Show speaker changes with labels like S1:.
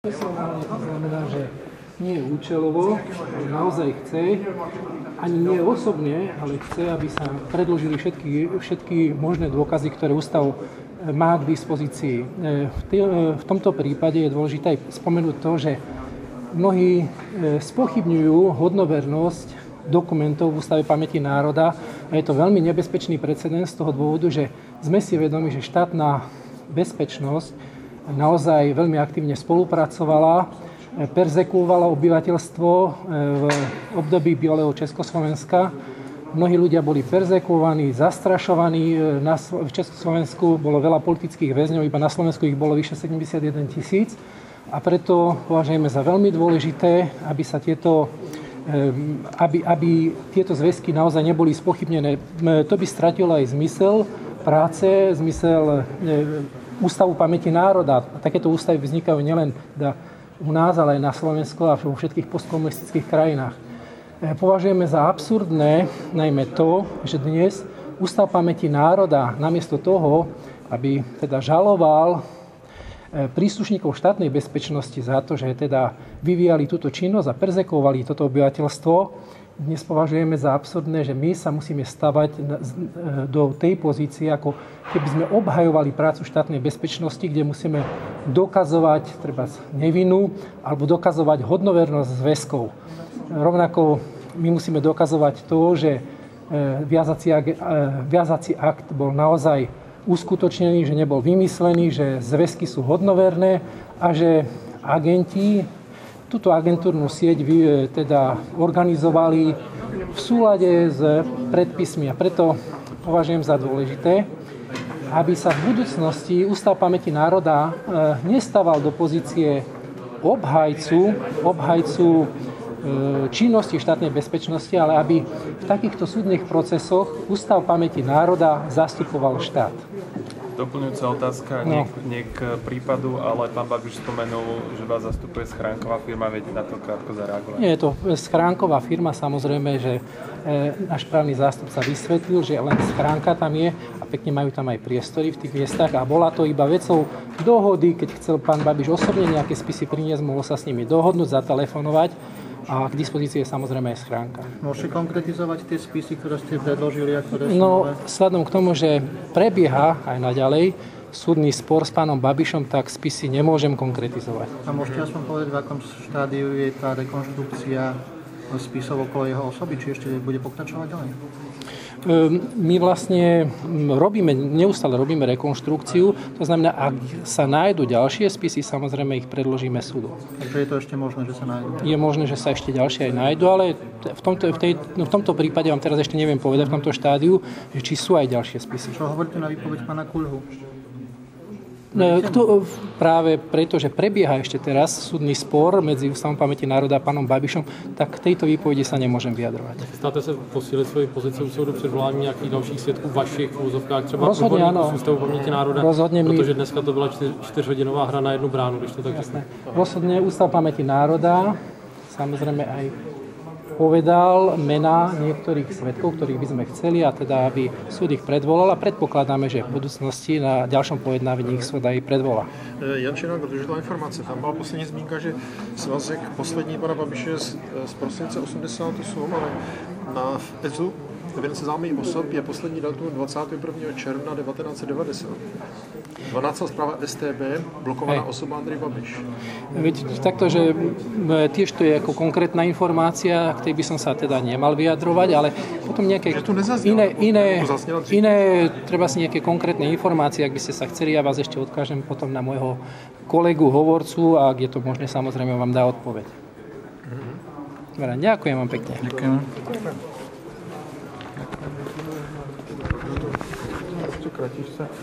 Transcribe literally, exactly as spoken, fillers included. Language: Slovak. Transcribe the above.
S1: To znamená, že nie účelovo, naozaj chce, ani nie osobne, ale chce, aby sa predložili všetky, všetky možné dôkazy, ktoré ústav má k dispozícii. V, tý, v tomto prípade je dôležité aj spomenúť to, že mnohí spochybňujú hodnovernosť dokumentov v Ústave pamäti národa a je to veľmi nebezpečný precedens z toho dôvodu, že sme si vedomi, že štátna bezpečnosť naozaj veľmi aktívne spolupracovala, perzekuovala obyvateľstvo v období bývalého Československa. Mnohí ľudia boli perzekuovaní, zastrašovaní. V Československu bolo veľa politických väzňov, iba na Slovensku ich bolo vyše sedemdesiatjeden tisíc. A preto považujeme za veľmi dôležité, aby sa tieto, aby, aby tieto zväzky naozaj neboli spochybnené. To by stratilo aj zmysel práce, zmysel Ústavu pamäti národa. Takéto ústavy vznikajú nielen u nás, ale aj na Slovensku a vo všetkých postkomunistických krajinách. Považujeme za absurdné najmä to, že dnes Ústav pamäti národa namiesto toho, aby teda žaloval príslušníkov štátnej bezpečnosti za to, že teda vyvíjali túto činnosť a perzekovali toto obyvateľstvo, dnes považujeme za absurdné, že my sa musíme stavať do tej pozície, ako keby sme obhajovali prácu štátnej bezpečnosti, kde musíme dokazovať treba nevinu alebo dokazovať hodnovernosť zväzkov. Rovnako my musíme dokazovať to, že viazací, viazací akt bol naozaj uskutočnený, že nebol vymyslený, že zväzky sú hodnoverné a že agenti túto agentúrnu sieť teda organizovali v súlade s predpismi. A preto považujem za dôležité, aby sa v budúcnosti Ústav pamäti národa nestával do pozície obhajcu, obhajcu činnosti štátnej bezpečnosti, ale aby v takýchto súdnych procesoch Ústav pamäti národa zastupoval štát.
S2: Doplňujúca otázka, no. nie, nie k prípadu, ale pán Babiš spomenul, že vás zastupuje schránková firma, viete na to krátko zareagovať? Nie
S1: je to schránková firma, samozrejme, že e, náš právny zástupca vysvetlil, že len schránka tam je a pekne majú tam aj priestory v tých miestach a bola to iba vecou dohody, keď chcel pán Babiš osobne nejaké spisy priniesť, mohol sa s nimi dohodnúť, zatelefonovať. A k dispozícii je samozrejme aj schránka.
S3: Môžete konkretizovať tie spisy, ktoré ste predložili? A ktoré
S1: no, vzhľadom k tomu, že prebieha aj naďalej súdny spor s pánom Babišom, tak spisy nemôžem konkretizovať.
S3: A môžete aspoň povedať, v akom štádiu je tá rekonštrukcia spisov okolo jeho osoby? Či ešte bude pokračovať ďalej?
S1: My vlastne robíme, neustále robíme rekonštrukciu, to znamená, ak sa nájdu ďalšie spisy, samozrejme ich predložíme súdu.
S3: Takže je to ešte možné, že sa nájdu?
S1: Je možné, že sa ešte ďalšie aj nájdu, ale v tomto, v tej, no v tomto prípade vám teraz ešte neviem povedať, v tomto štádiu, či sú aj ďalšie spisy.
S3: Čo hovoríte na výpoveď pána Kuľhu?
S1: Kto, práve preto, že prebieha ešte teraz súdny spor medzi Ústavom pamäti národa a pánom Babišom, tak k tejto výpovedi sa nemôžem vyjadrovať.
S4: Chystáte se posílit svoji pozici u soudu před voláním nějakých dalších svědků vašich v úzovkách, třeba
S1: rozhodně ano.
S4: Z Ústavu paměti národa,
S1: rozhodně
S4: protože
S1: my...
S4: dneska to byla čtyř, čtyřhodinová hra na jednu bránu, když to tak
S1: Jasné. Rozhodne Ústav pamäti národa, samozrejme aj povedal mená niektorých svedkov, ktorých by sme chceli, a teda aby súd ich predvolal a predpokladáme, že v budúcnosti na ďalšom pojednávaní ich súd aj predvolá.
S5: Jan Činák, důležitá informace. Tam byla poslední zmínka, že svazek poslední pana Babiše je z, z prosince osmdesát osm, ale na E Z U, evidence známých osob, je poslední datum dvacátého prvního června devatenáct set devadesát. dvanáctá správa S T B, blokovaná Hej. osoba Andrej Babiš.
S1: Vidíte, takto, že tiež to je ako konkrétna informácia, k tej by som sa teda nemal vyjadrovať, ale potom nejaké iné, iné, iné, treba si nejaké konkrétne informácie, ak by ste sa chceli, ja vás ešte odkážem potom na môjho kolegu hovorcu a ak je to možné, samozrejme vám dá odpoveď. Mm-hmm. Ďakujem vám pekne.
S3: Ďakujem.
S5: Ďakujem.